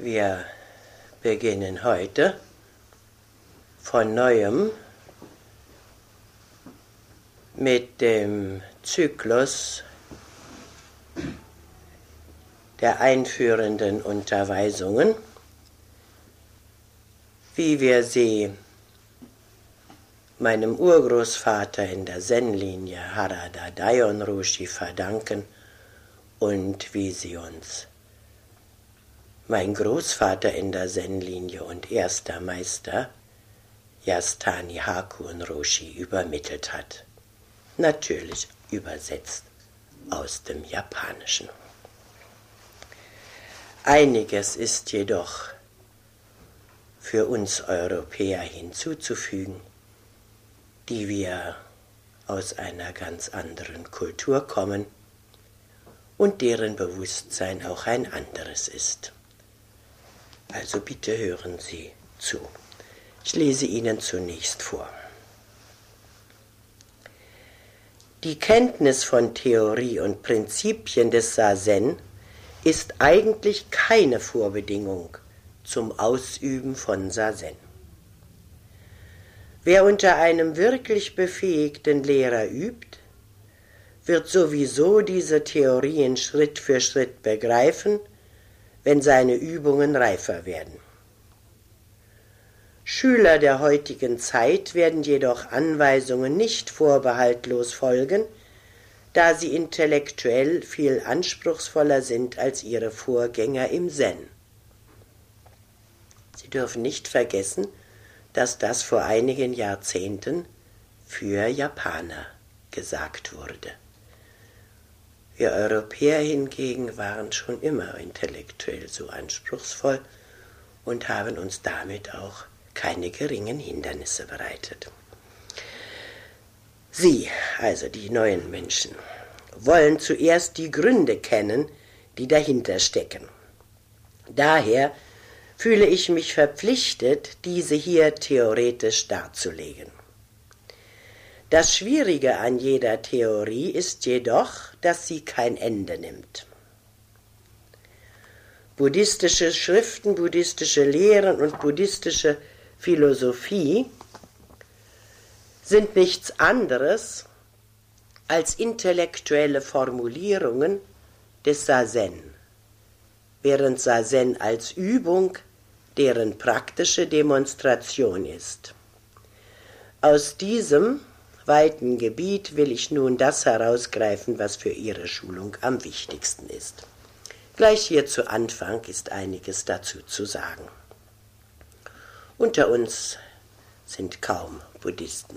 Wir beginnen heute von Neuem mit dem Zyklus der einführenden Unterweisungen, wie wir sie meinem Urgroßvater in der Zen-Linie Harada Daion Roshi verdanken und wie sie uns mein Großvater in der Zen-Linie und erster Meister Yasutani Hakun Roshi übermittelt hat. Natürlich übersetzt aus dem Japanischen. Einiges ist jedoch für uns Europäer hinzuzufügen, die wir aus einer ganz anderen Kultur kommen und deren Bewusstsein auch ein anderes ist. Also bitte hören Sie zu. Ich lese Ihnen zunächst vor. Die Kenntnis von Theorie und Prinzipien des Zazen ist eigentlich keine Vorbedingung zum Ausüben von Zazen. Wer unter einem wirklich befähigten Lehrer übt, wird sowieso diese Theorien Schritt für Schritt begreifen, wenn seine Übungen reifer werden. Schüler der heutigen Zeit werden jedoch Anweisungen nicht vorbehaltlos folgen, da sie intellektuell viel anspruchsvoller sind als ihre Vorgänger im Zen. Sie dürfen nicht vergessen, dass das vor einigen Jahrzehnten für Japaner gesagt wurde. Wir Europäer hingegen waren schon immer intellektuell so anspruchsvoll und haben uns damit auch keine geringen Hindernisse bereitet. Sie, also die neuen Menschen, wollen zuerst die Gründe kennen, die dahinter stecken. Daher fühle ich mich verpflichtet, diese hier theoretisch darzulegen. Das Schwierige an jeder Theorie ist jedoch, dass sie kein Ende nimmt. Buddhistische Schriften, buddhistische Lehren und buddhistische Philosophie sind nichts anderes als intellektuelle Formulierungen des Zazen, während Zazen als Übung deren praktische Demonstration ist. Aus diesem weiten Gebiet will ich nun das herausgreifen, was für Ihre Schulung am wichtigsten ist. Gleich hier zu Anfang ist einiges dazu zu sagen. Unter uns sind kaum Buddhisten.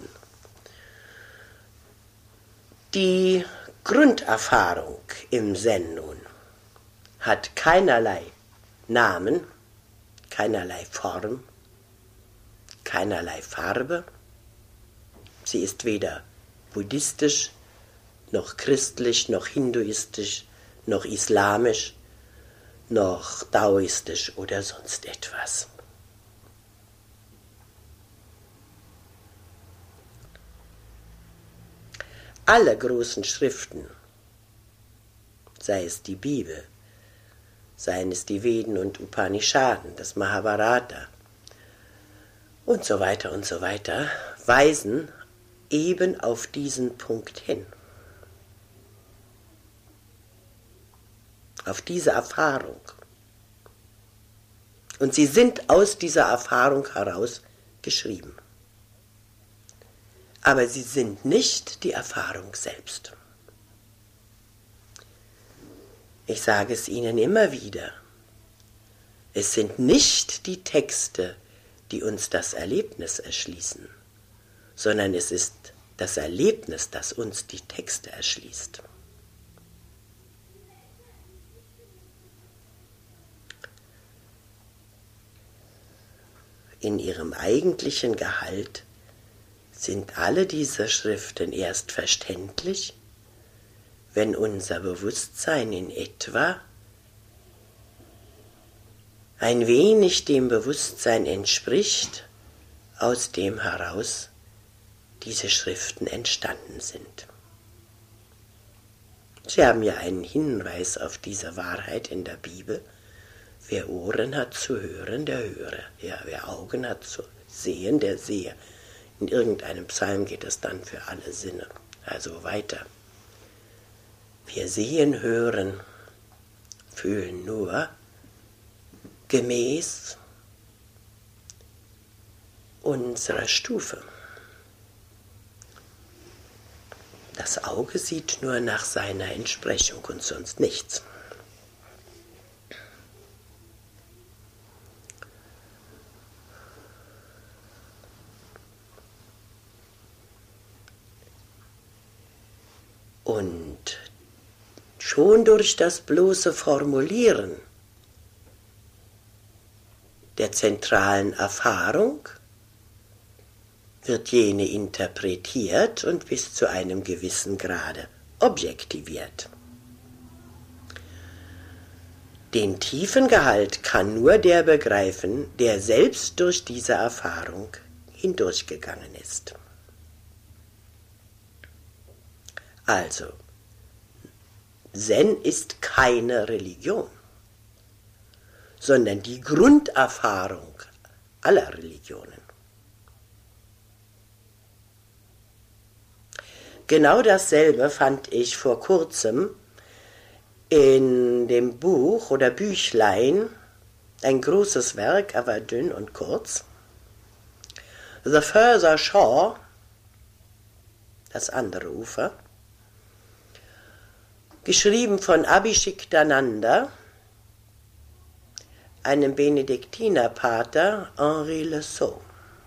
Die Grunderfahrung im Zen nun hat keinerlei Namen, keinerlei Form, keinerlei Farbe. Sie ist weder buddhistisch, noch christlich, noch hinduistisch, noch islamisch, noch daoistisch oder sonst etwas. Alle großen Schriften, sei es die Bibel, seien es die Veden und Upanishaden, das Mahabharata und so weiter, weisen eben auf diesen Punkt hin. Auf diese Erfahrung. Und sie sind aus dieser Erfahrung heraus geschrieben. Aber sie sind nicht die Erfahrung selbst. Ich sage es Ihnen immer wieder. Es sind nicht die Texte, die uns das Erlebnis erschließen, sondern es ist das Erlebnis, das uns die Texte erschließt. In ihrem eigentlichen Gehalt sind alle diese Schriften erst verständlich, wenn unser Bewusstsein in etwa ein wenig dem Bewusstsein entspricht, aus dem heraus diese Schriften entstanden sind. Sie haben ja einen Hinweis auf diese Wahrheit in der Bibel, Wer Ohren hat zu hören, der höre. Ja, wer Augen hat zu sehen, der sehe. In irgendeinem Psalm geht es dann für alle Sinne. Also weiter. Wir sehen, hören, fühlen nur gemäß unserer Stufe. Das Auge sieht nur nach seiner Entsprechung und sonst nichts. Und schon durch das bloße Formulieren der zentralen Erfahrung wird jene interpretiert und bis zu einem gewissen Grade objektiviert. Den tiefen Gehalt kann nur der begreifen, der selbst durch diese Erfahrung hindurchgegangen ist. Also, Zen ist keine Religion, sondern die Grunderfahrung aller Religionen. Genau dasselbe fand ich vor kurzem in dem Buch oder Büchlein, ein großes Werk, aber dünn und kurz, The Further Shore, das andere Ufer, geschrieben von Abhishektananda, einem Benediktinerpater Henri Le Sceau.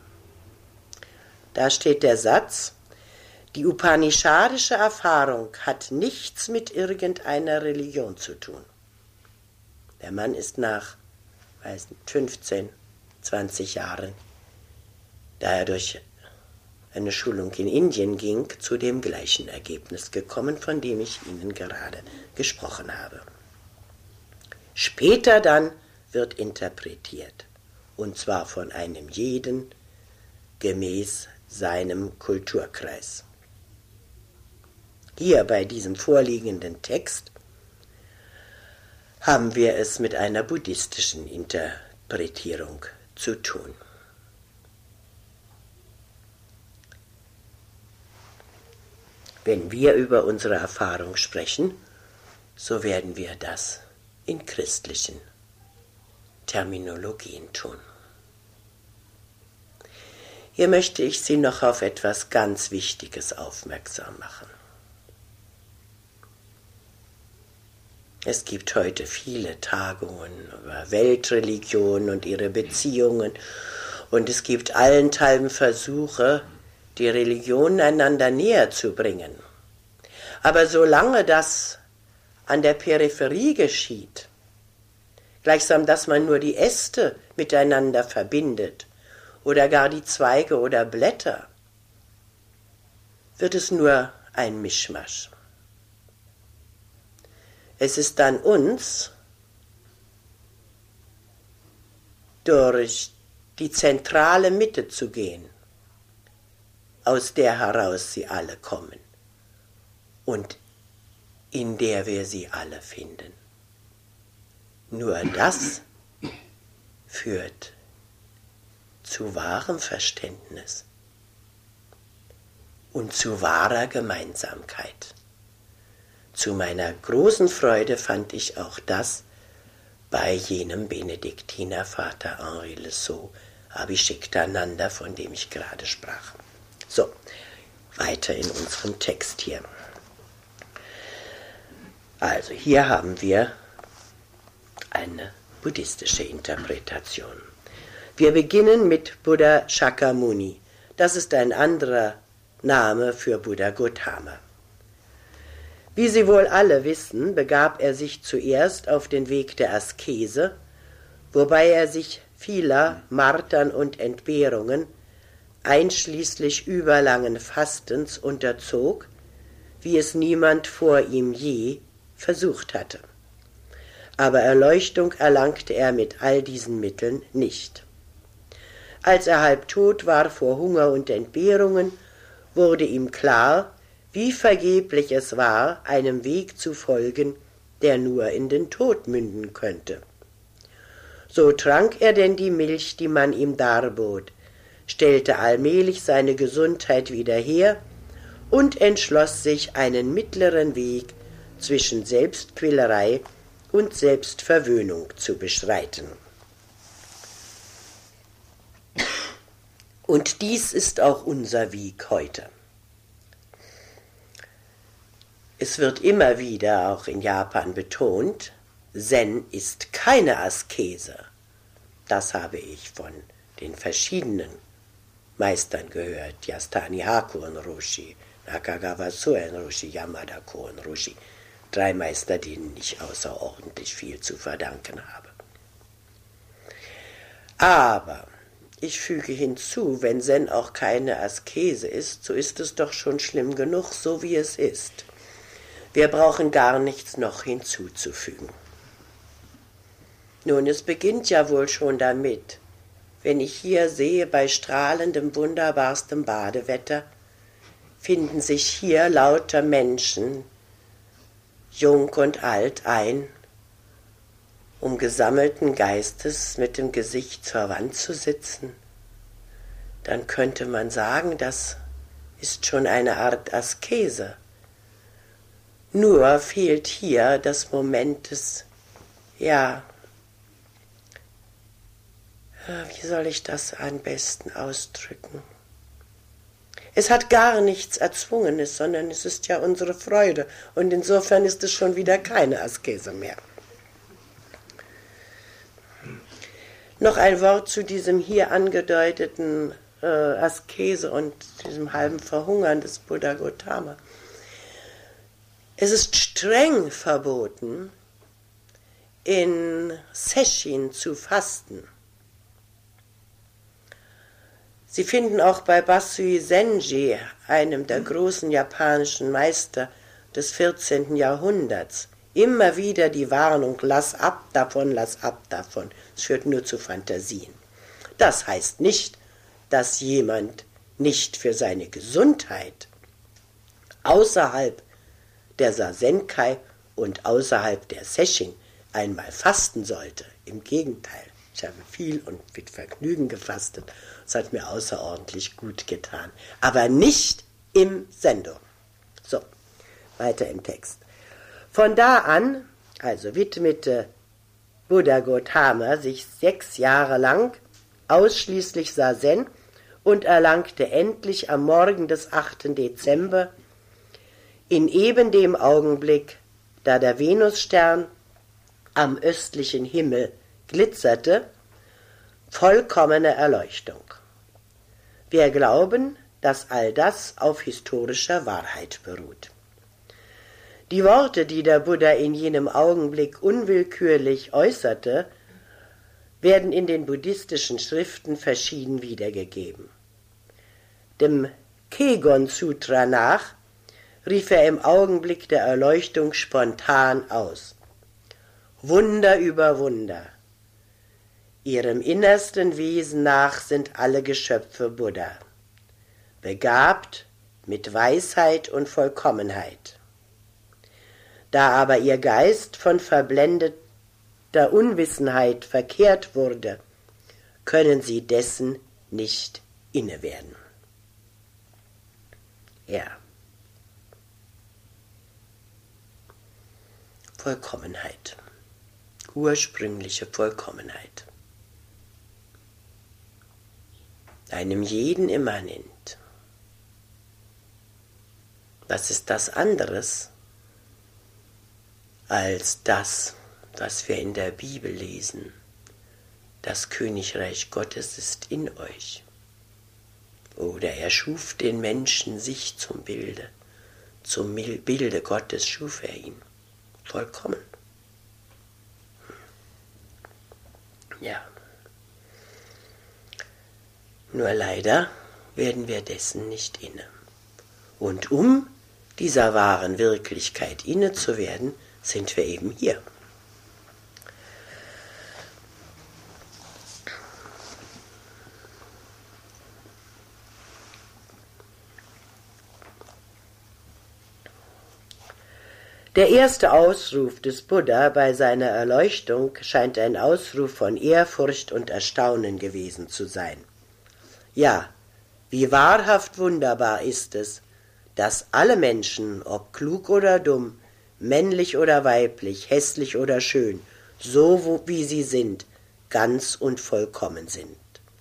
Da steht der Satz: Die upanishadische Erfahrung hat nichts mit irgendeiner Religion zu tun. Der Mann ist nach 15, 20 Jahren, da er durch eine Schulung in Indien ging, zu dem gleichen Ergebnis gekommen, von dem ich Ihnen gerade gesprochen habe. Später dann wird interpretiert, und zwar von einem jeden gemäß seinem Kulturkreis. Hier bei diesem vorliegenden Text haben wir es mit einer buddhistischen Interpretierung zu tun. Wenn wir über unsere Erfahrung sprechen, so werden wir das in christlichen Terminologien tun. Hier möchte ich Sie noch auf etwas ganz Wichtiges aufmerksam machen. Es gibt heute viele Tagungen über Weltreligionen und ihre Beziehungen, und es gibt allenthalben Versuche, die Religionen einander näher zu bringen. Aber solange das an der Peripherie geschieht, gleichsam, dass man nur die Äste miteinander verbindet oder gar die Zweige oder Blätter, wird es nur ein Mischmasch. Es ist an uns, durch die zentrale Mitte zu gehen, aus der heraus sie alle kommen und in der wir sie alle finden. Nur das führt zu wahrem Verständnis und zu wahrer Gemeinsamkeit. Zu meiner großen Freude fand ich auch das bei jenem Benediktinervater Henri Le Sceau, Abhishektananda, von dem ich gerade sprach. So, weiter in unserem Text hier. Also hier haben wir eine buddhistische Interpretation. Wir beginnen mit Buddha Shakyamuni. Das ist ein anderer Name für Buddha Gautama. Wie Sie wohl alle wissen, begab er sich zuerst auf den Weg der Askese, wobei er sich vieler Martern und Entbehrungen, einschließlich überlangen Fastens, unterzog, wie es niemand vor ihm je versucht hatte. Aber Erleuchtung erlangte er mit all diesen Mitteln nicht. Als er halb tot war vor Hunger und Entbehrungen, wurde ihm klar, wie vergeblich es war, einem Weg zu folgen, der nur in den Tod münden könnte. So trank er denn die Milch, die man ihm darbot, stellte allmählich seine Gesundheit wieder her und entschloss sich, einen mittleren Weg zwischen Selbstquälerei und Selbstverwöhnung zu beschreiten. Und dies ist auch unser Weg heute. Es wird immer wieder auch in Japan betont, Zen ist keine Askese. Das habe ich von den verschiedenen Meistern gehört, Yasutani Hakuon Roshi, Nakagawa Soen Roshi, Yamada Koen Roshi, 3 Meister, denen ich außerordentlich viel zu verdanken habe. Aber ich füge hinzu, wenn Zen auch keine Askese ist, so ist es doch schon schlimm genug, so wie es ist. Wir brauchen gar nichts noch hinzuzufügen. Nun, es beginnt ja wohl schon damit, wenn ich hier sehe, bei strahlendem, wunderbarstem Badewetter, finden sich hier lauter Menschen, jung und alt, ein, um gesammelten Geistes mit dem Gesicht zur Wand zu sitzen, dann könnte man sagen, das ist schon eine Art Askese. Nur fehlt hier das Moment des, wie soll ich das am besten ausdrücken? Es hat gar nichts Erzwungenes, sondern es ist ja unsere Freude und insofern ist es schon wieder keine Askese mehr. Noch ein Wort zu diesem hier angedeuteten Askese und diesem halben Verhungern des Buddha Gautama. Es ist streng verboten, in Sesshin zu fasten. Sie finden auch bei Basui Zenji, einem der großen japanischen Meister des 14. Jahrhunderts, immer wieder die Warnung, lass ab davon, lass ab davon. Es führt nur zu Fantasien. Das heißt nicht, dass jemand nicht für seine Gesundheit außerhalb der Sazenkai und außerhalb der Sesshin einmal fasten sollte. Im Gegenteil, ich habe viel und mit Vergnügen gefastet. Es hat mir außerordentlich gut getan. Aber nicht im Sendo. So, weiter im Text. Von da an, also widmete Buddha Gautama sich 6 Jahre lang ausschließlich Sazen und erlangte endlich am Morgen des 8. Dezember, in eben dem Augenblick, da der Venusstern am östlichen Himmel glitzerte, vollkommene Erleuchtung. Wir glauben, dass all das auf historischer Wahrheit beruht. Die Worte, die der Buddha in jenem Augenblick unwillkürlich äußerte, werden in den buddhistischen Schriften verschieden wiedergegeben. Dem Kegon-Sutra nach rief er im Augenblick der Erleuchtung spontan aus: Wunder über Wunder! Ihrem innersten Wesen nach sind alle Geschöpfe Buddha, begabt mit Weisheit und Vollkommenheit. Da aber ihr Geist von verblendeter Unwissenheit verkehrt wurde, können sie dessen nicht inne werden. Ja. Vollkommenheit. Ursprüngliche Vollkommenheit. Einem jeden immanent. Was ist das anderes als das, was wir in der Bibel lesen? Das Königreich Gottes ist in euch. Oder er schuf den Menschen sich zum Bilde Gottes schuf er ihn. Vollkommen. Ja. Nur leider werden wir dessen nicht inne. Und um dieser wahren Wirklichkeit inne zu werden, sind wir eben hier. Der erste Ausruf des Buddha bei seiner Erleuchtung scheint ein Ausruf von Ehrfurcht und Erstaunen gewesen zu sein. Ja, wie wahrhaft wunderbar ist es, dass alle Menschen, ob klug oder dumm, männlich oder weiblich, hässlich oder schön, so wie sie sind, ganz und vollkommen sind.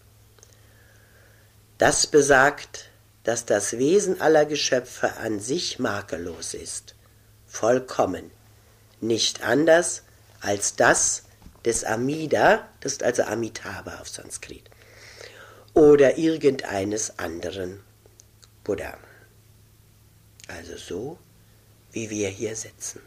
Das besagt, dass das Wesen aller Geschöpfe an sich makellos ist, vollkommen, nicht anders als das des Amida, das ist also Amitabha auf Sanskrit, oder irgendeines anderen Buddha. Also so, wie wir hier sitzen.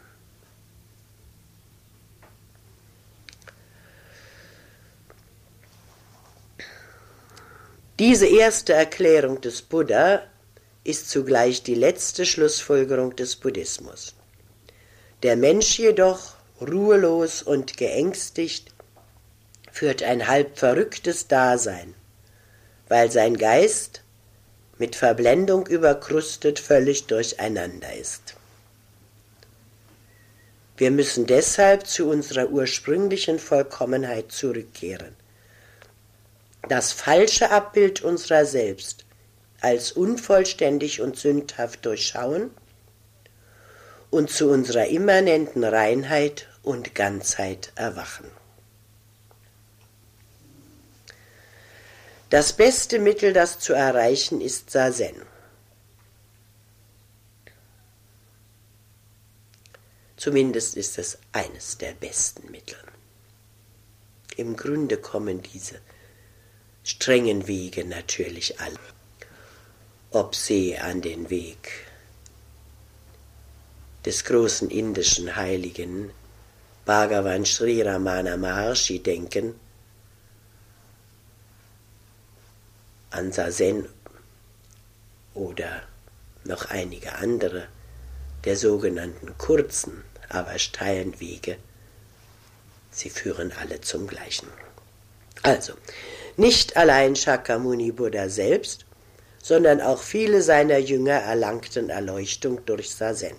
Diese erste Erklärung des Buddha ist zugleich die letzte Schlussfolgerung des Buddhismus. Der Mensch jedoch, ruhelos und geängstigt, führt ein halb verrücktes Dasein, weil sein Geist mit Verblendung überkrustet völlig durcheinander ist. Wir müssen deshalb zu unserer ursprünglichen Vollkommenheit zurückkehren. Das falsche Abbild unserer selbst als unvollständig und sündhaft durchschauen und zu unserer immanenten Reinheit und Ganzheit erwachen. Das beste Mittel, das zu erreichen, ist Sazen. Zumindest ist es eines der besten Mittel. Im Grunde kommen diese strengen Wege natürlich alle, ob sie an den Weg des großen indischen Heiligen Bhagavan Sri Ramana Maharshi denken, an Sazen oder noch einige andere der sogenannten kurzen, aber steilen Wege, sie führen alle zum Gleichen. Also, nicht allein Shakyamuni Buddha selbst, sondern auch viele seiner Jünger erlangten Erleuchtung durch Sazen.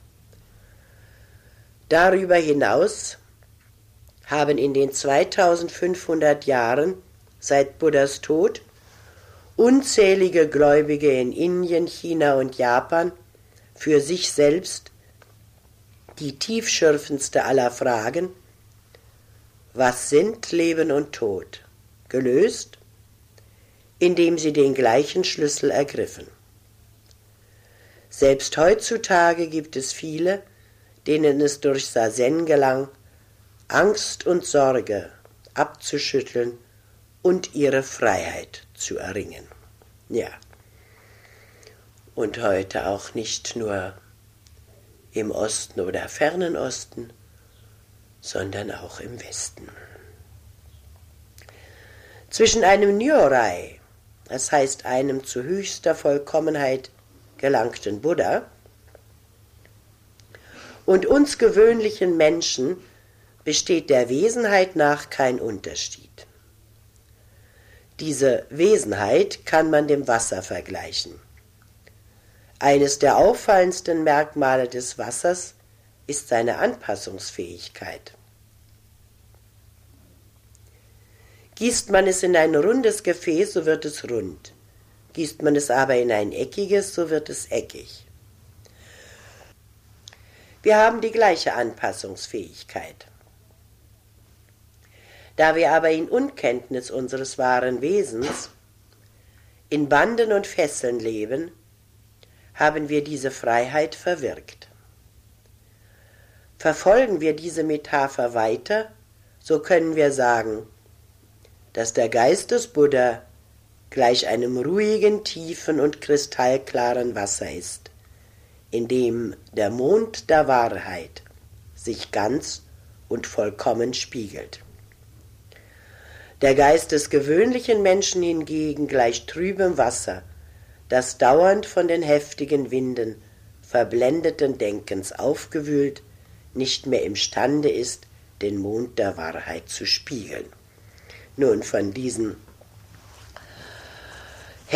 Darüber hinaus haben in den 2500 Jahren seit Buddhas Tod unzählige Gläubige in Indien, China und Japan für sich selbst die tiefschürfendste aller Fragen, was sind Leben und Tod, gelöst, indem sie den gleichen Schlüssel ergriffen. Selbst heutzutage gibt es viele, denen es durch Sazen gelang, Angst und Sorge abzuschütteln und ihre Freiheit zu erringen. Ja. Und heute auch nicht nur im Osten oder fernen Osten, sondern auch im Westen. Zwischen einem Nyorai, das heißt einem zu höchster Vollkommenheit gelangten Buddha, und uns gewöhnlichen Menschen besteht der Wesenheit nach kein Unterschied. Diese Wesenheit kann man dem Wasser vergleichen. Eines der auffallendsten Merkmale des Wassers ist seine Anpassungsfähigkeit. Gießt man es in ein rundes Gefäß, so wird es rund. Gießt man es aber in ein eckiges, so wird es eckig. Wir haben die gleiche Anpassungsfähigkeit. Da wir aber in Unkenntnis unseres wahren Wesens, in Banden und Fesseln leben, haben wir diese Freiheit verwirkt. Verfolgen wir diese Metapher weiter, so können wir sagen, dass der Geist des Buddha gleich einem ruhigen, tiefen und kristallklaren Wasser ist, in dem der Mond der Wahrheit sich ganz und vollkommen spiegelt. Der Geist des gewöhnlichen Menschen hingegen gleich trübem Wasser, das dauernd von den heftigen Winden verblendeten Denkens aufgewühlt, nicht mehr imstande ist, den Mond der Wahrheit zu spiegeln. Nun, von diesen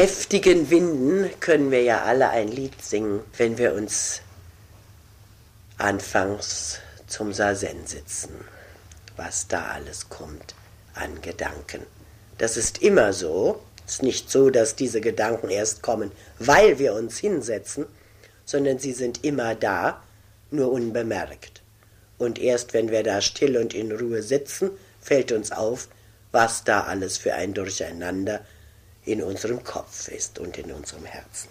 heftigen Winden können wir ja alle ein Lied singen, wenn wir uns anfangs zum Sazen sitzen, was da alles kommt an Gedanken. Das ist immer so. Es ist nicht so, dass diese Gedanken erst kommen, weil wir uns hinsetzen, sondern sie sind immer da, nur unbemerkt. Und erst wenn wir da still und in Ruhe sitzen, fällt uns auf, was da alles für ein Durcheinander in unserem Kopf ist und in unserem Herzen.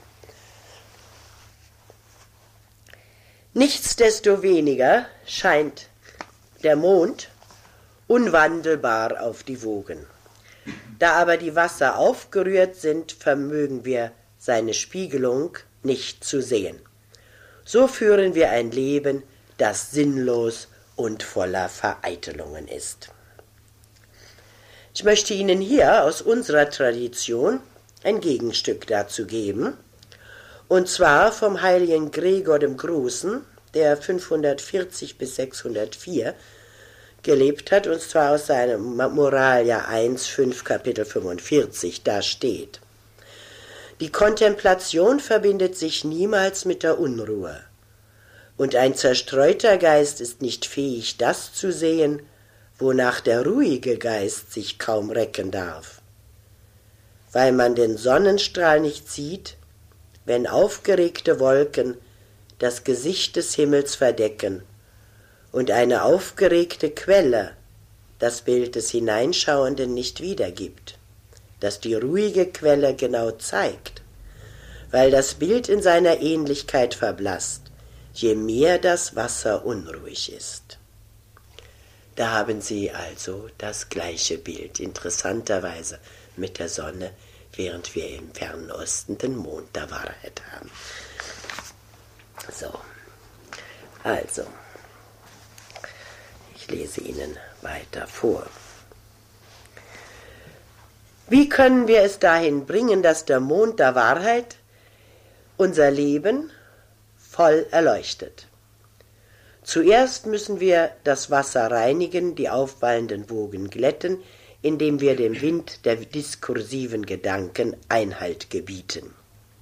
Nichtsdestoweniger scheint der Mond unwandelbar auf die Wogen. Da aber die Wasser aufgerührt sind, vermögen wir seine Spiegelung nicht zu sehen. So führen wir ein Leben, das sinnlos und voller Vereitelungen ist. Ich möchte Ihnen hier aus unserer Tradition ein Gegenstück dazu geben, und zwar vom heiligen Gregor dem Großen, der 540 bis 604 gelebt hat, und zwar aus seinem Moralia 1, 5, Kapitel 45, da steht: Die Kontemplation verbindet sich niemals mit der Unruhe, und ein zerstreuter Geist ist nicht fähig, das zu sehen, wonach der ruhige Geist sich kaum recken darf. Weil man den Sonnenstrahl nicht sieht, wenn aufgeregte Wolken das Gesicht des Himmels verdecken und eine aufgeregte Quelle das Bild des Hineinschauenden nicht wiedergibt, das die ruhige Quelle genau zeigt, weil das Bild in seiner Ähnlichkeit verblasst, je mehr das Wasser unruhig ist. Da haben Sie also das gleiche Bild, interessanterweise mit der Sonne, während wir im fernen Osten den Mond der Wahrheit haben. So, also, ich lese Ihnen weiter vor. Wie können wir es dahin bringen, dass der Mond der Wahrheit unser Leben voll erleuchtet? Zuerst müssen wir das Wasser reinigen, die aufwallenden Wogen glätten, indem wir dem Wind der diskursiven Gedanken Einhalt gebieten.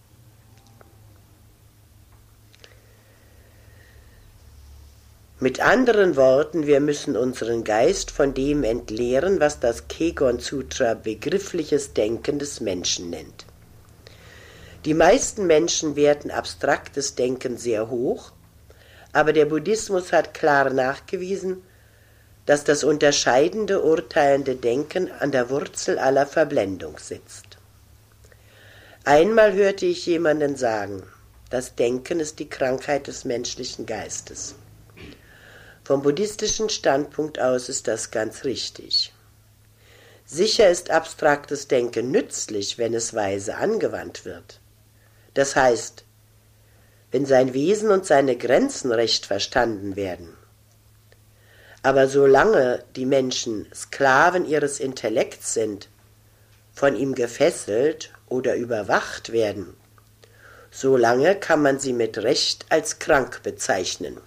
Mit anderen Worten, wir müssen unseren Geist von dem entleeren, was das Kegon Sutra begriffliches Denken des Menschen nennt. Die meisten Menschen werten abstraktes Denken sehr hoch, aber der Buddhismus hat klar nachgewiesen, dass das unterscheidende, urteilende Denken an der Wurzel aller Verblendung sitzt. Einmal hörte ich jemanden sagen, das Denken ist die Krankheit des menschlichen Geistes. Vom buddhistischen Standpunkt aus ist das ganz richtig. Sicher ist abstraktes Denken nützlich, wenn es weise angewandt wird. Das heißt, wenn sein Wesen und seine Grenzen recht verstanden werden. Aber solange die Menschen Sklaven ihres Intellekts sind, von ihm gefesselt oder überwacht werden, solange kann man sie mit Recht als krank bezeichnen.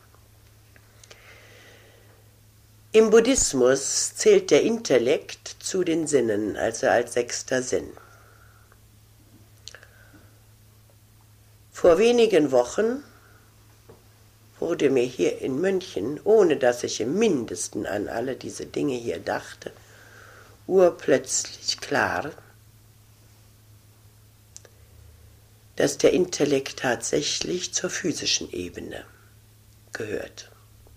Im Buddhismus zählt der Intellekt zu den Sinnen, also als sechster Sinn. Vor wenigen Wochen wurde mir hier in München, ohne dass ich im Mindesten an alle diese Dinge hier dachte, urplötzlich klar, dass der Intellekt tatsächlich zur physischen Ebene gehört.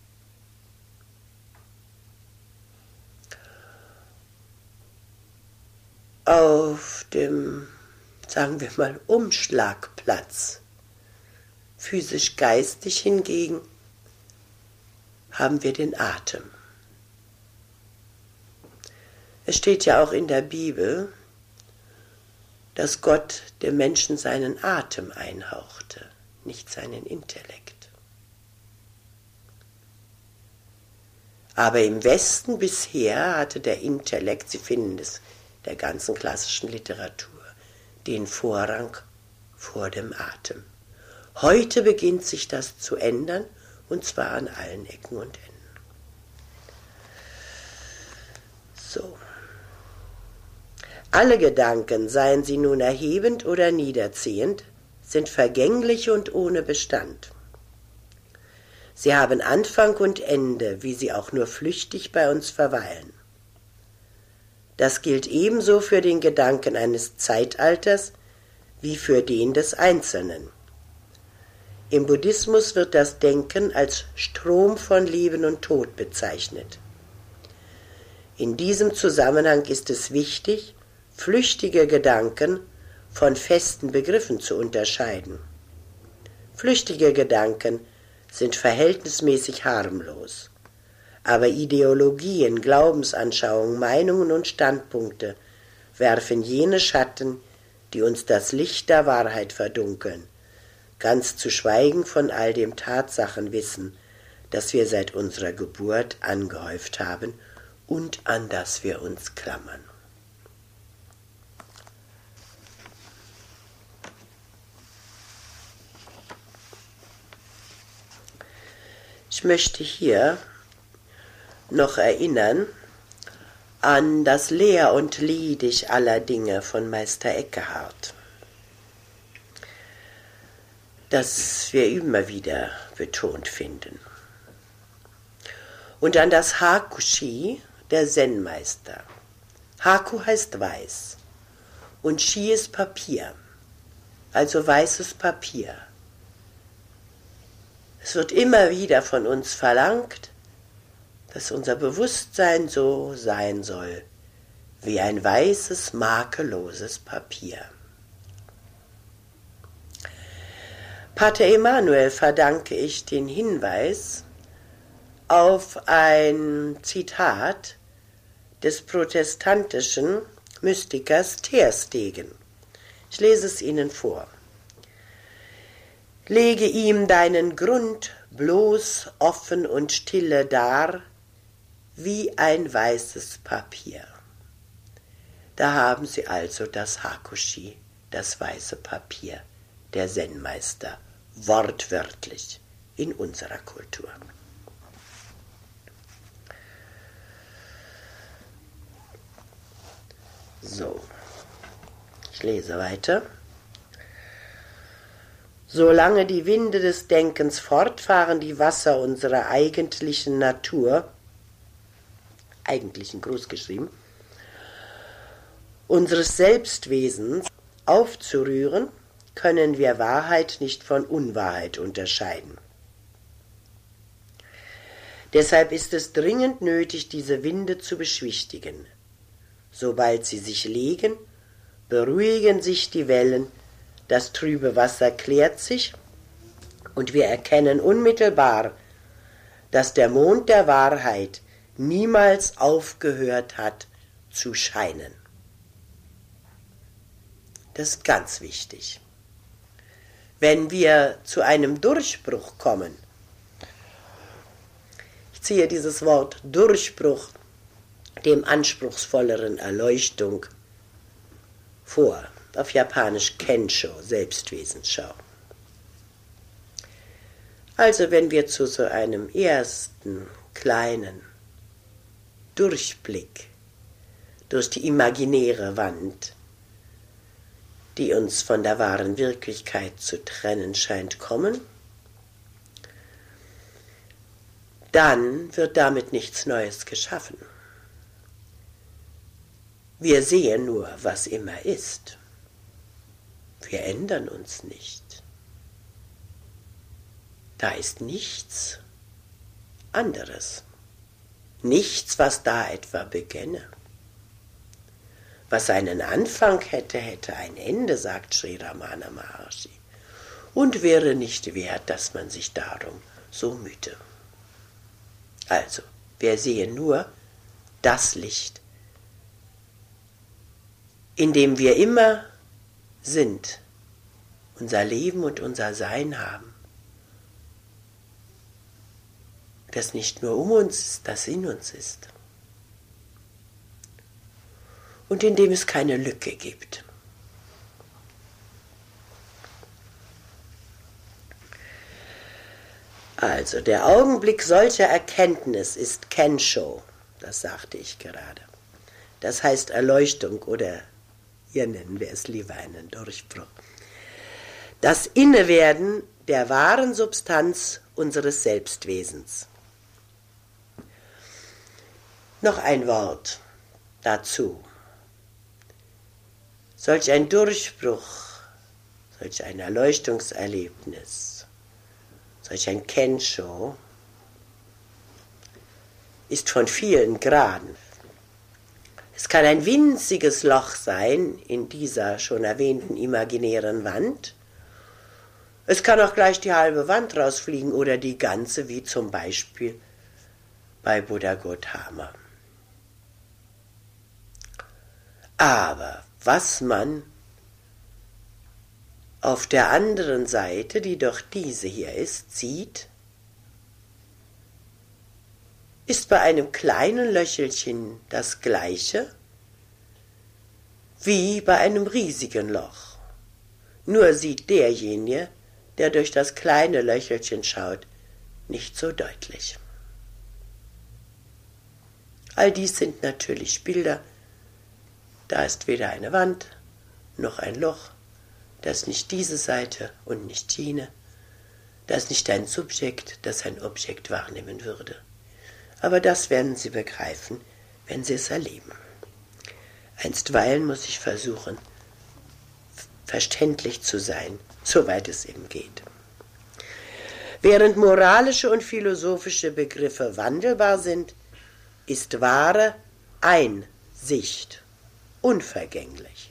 Auf dem, sagen wir mal, Umschlagplatz, physisch-geistig hingegen, haben wir den Atem. Es steht ja auch in der Bibel, dass Gott dem Menschen seinen Atem einhauchte, nicht seinen Intellekt. Aber im Westen bisher hatte der Intellekt, Sie finden es der ganzen klassischen Literatur, den Vorrang vor dem Atem. Heute beginnt sich das zu ändern, und zwar an allen Ecken und Enden. So. Alle Gedanken, seien sie nun erhebend oder niederziehend, sind vergänglich und ohne Bestand. Sie haben Anfang und Ende, wie sie auch nur flüchtig bei uns verweilen. Das gilt ebenso für den Gedanken eines Zeitalters wie für den des Einzelnen. Im Buddhismus wird das Denken als Strom von Leben und Tod bezeichnet. In diesem Zusammenhang ist es wichtig, flüchtige Gedanken von festen Begriffen zu unterscheiden. Flüchtige Gedanken sind verhältnismäßig harmlos, aber Ideologien, Glaubensanschauungen, Meinungen und Standpunkte werfen jene Schatten, die uns das Licht der Wahrheit verdunkeln, ganz zu schweigen von all dem Tatsachenwissen, das wir seit unserer Geburt angehäuft haben und an das wir uns klammern. Ich möchte hier noch erinnern an das Leer und Liedig aller Dinge von Meister Eckhart, das wir immer wieder betont finden. Und an das Haku-Shi der Zen-Meister. Haku heißt weiß und Shi ist Papier, also weißes Papier. Es wird immer wieder von uns verlangt, dass unser Bewusstsein so sein soll, wie ein weißes, makelloses Papier. Pater Emanuel verdanke ich den Hinweis auf ein Zitat des protestantischen Mystikers Tersteegen. Ich lese es Ihnen vor. Lege ihm deinen Grund bloß offen und stille dar, wie ein weißes Papier. Da haben Sie also das Haku-Shi, das weiße Papier, der Zen-Meister, wortwörtlich in unserer Kultur. So, ich lese weiter. Solange die Winde des Denkens fortfahren, die Wasser unserer eigentlichen Natur, eigentlichen großgeschrieben, unseres Selbstwesens aufzurühren, können wir Wahrheit nicht von Unwahrheit unterscheiden. Deshalb ist es dringend nötig, diese Winde zu beschwichtigen. Sobald sie sich legen, beruhigen sich die Wellen, das trübe Wasser klärt sich und wir erkennen unmittelbar, dass der Mond der Wahrheit niemals aufgehört hat zu scheinen. Das ist ganz wichtig. Wenn wir zu einem Durchbruch kommen, ich ziehe dieses Wort Durchbruch dem anspruchsvolleren Erleuchtung vor, auf Japanisch Kensho, Selbstwesensschau. Also wenn wir zu so einem ersten kleinen Durchblick durch die imaginäre Wand, die uns von der wahren Wirklichkeit zu trennen scheint, kommen, dann wird damit nichts Neues geschaffen. Wir sehen nur, was immer ist. Wir ändern uns nicht. Da ist nichts anderes. Nichts, was da etwa begänne. Was einen Anfang hätte, hätte ein Ende, sagt Sri Ramana Maharshi, und wäre nicht wert, dass man sich darum so mühte. Also, wir sehen nur das Licht, in dem wir immer sind, unser Leben und unser Sein haben. Das nicht nur um uns ist, das in uns ist. Und in dem es keine Lücke gibt. Also, der Augenblick solcher Erkenntnis ist Kensho, das sagte ich gerade. Das heißt Erleuchtung oder hier nennen wir es lieber einen Durchbruch. Das Innewerden der wahren Substanz unseres Selbstwesens. Noch ein Wort dazu. Solch ein Durchbruch, solch ein Erleuchtungserlebnis, solch ein Kensho ist von vielen Graden. Es kann ein winziges Loch sein in dieser schon erwähnten imaginären Wand. Es kann auch gleich die halbe Wand rausfliegen oder die ganze, wie zum Beispiel bei Buddha Gautama. Aber was man auf der anderen Seite, die doch diese hier ist, sieht, ist bei einem kleinen Löchelchen das Gleiche wie bei einem riesigen Loch. Nur sieht derjenige, der durch das kleine Löchelchen schaut, nicht so deutlich. All dies sind natürlich Bilder. Da ist weder eine Wand noch ein Loch. Da ist nicht diese Seite und nicht jene. Da ist nicht ein Subjekt, das ein Objekt wahrnehmen würde. Aber das werden Sie begreifen, wenn Sie es erleben. Einstweilen muss ich versuchen, verständlich zu sein, soweit es eben geht. Während moralische und philosophische Begriffe wandelbar sind, ist wahre Einsicht unvergänglich.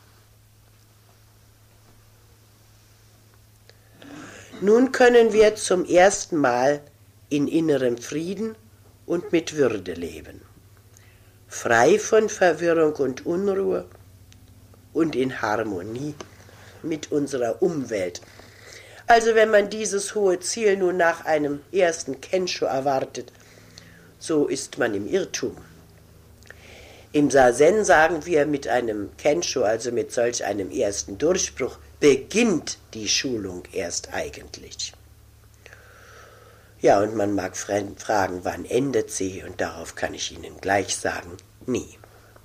Nun können wir zum ersten Mal in innerem Frieden und mit Würde leben, frei von Verwirrung und Unruhe und in Harmonie mit unserer Umwelt. Also wenn man dieses hohe Ziel nun nach einem ersten Kensho erwartet, so ist man im Irrtum. Im Sazen sagen wir, mit einem Kensho, also mit solch einem ersten Durchbruch, beginnt die Schulung erst eigentlich. Ja, und man mag fragen, wann endet sie? Und darauf kann ich Ihnen gleich sagen, nie.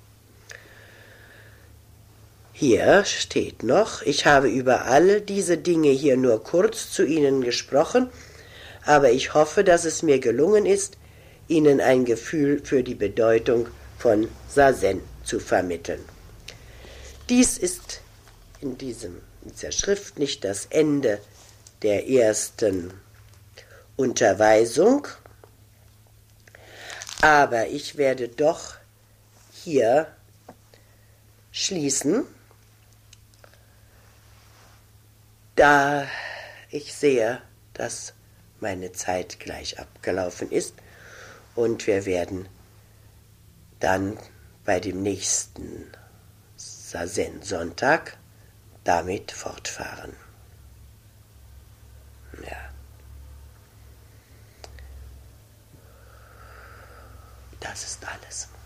Hier steht noch, ich habe über all diese Dinge hier nur kurz zu Ihnen gesprochen, aber ich hoffe, dass es mir gelungen ist, Ihnen ein Gefühl für die Bedeutung von Sazen zu vermitteln. Dies ist in dieser Schrift nicht das Ende der ersten Unterweisung, aber ich werde doch hier schließen, da ich sehe, dass meine Zeit gleich abgelaufen ist und wir werden dann bei dem nächsten Sazen-Sonntag damit fortfahren. Ja. Das ist alles.